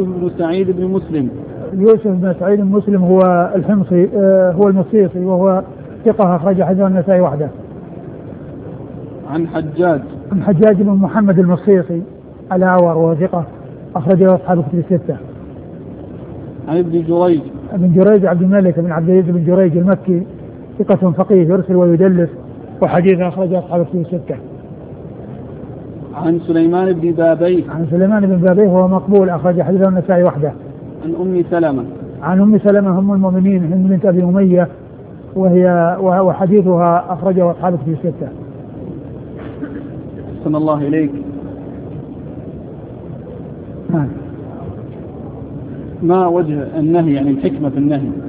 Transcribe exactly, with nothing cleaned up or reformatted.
بن سعيد بن مسلم. يوسف بن سعيد بن مسلم هو الحمصي هو المصيصي وهو ثقة أخرج حديث النسائي وحده. عن حجاج عن حجاج بن محمد المصيصي الأعور وهو ثقة أخرج له أصحاب الكتب الستة. عن ابن جريج ابن جريج عبد الملك بن عبد العزيز بن جريج المكي ثقة فقيه يرسل ويدلس وحديث أخرج أصحاب الكتب الستة. عن سليمان بن بابيه عن سليمان بن بابيه وهو مقبول أخرج حديث النسائي وحده. عن أم سلمة عن أم سلمة أم المؤمنين هند بنت أبي أمية وهي وحديثها أخرجه أصحاب الكتب الستة. صلى الله إليك. نعم. ما وجه النهي يعني الحكمة في النهي؟